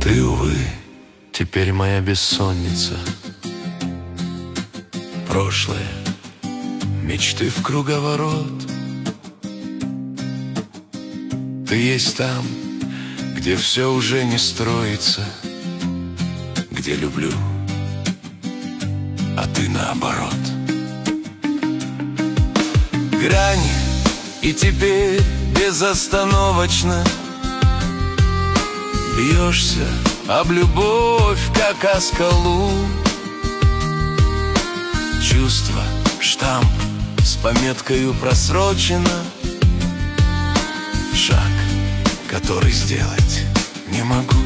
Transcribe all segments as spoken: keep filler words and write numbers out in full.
Ты, увы, теперь моя бессонница. Прошлое, мечты в круговорот. Ты есть там, где все уже не строится, где люблю, а ты наоборот. Грани, и теперь безостановочно бьешься об любовь, как о скалу. Чувство, штамп с пометкою просрочено. Шаг, который сделать не могу.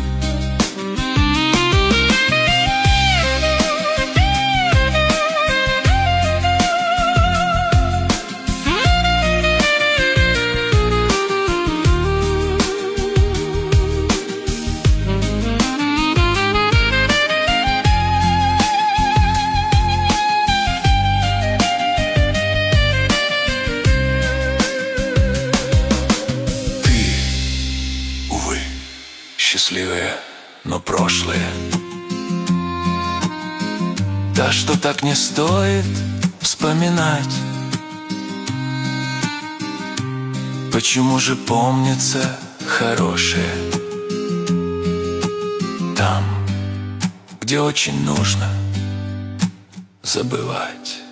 Счастливое, но прошлое, та, что так не стоит вспоминать. Почему же помнится хорошее там, где очень нужно забывать?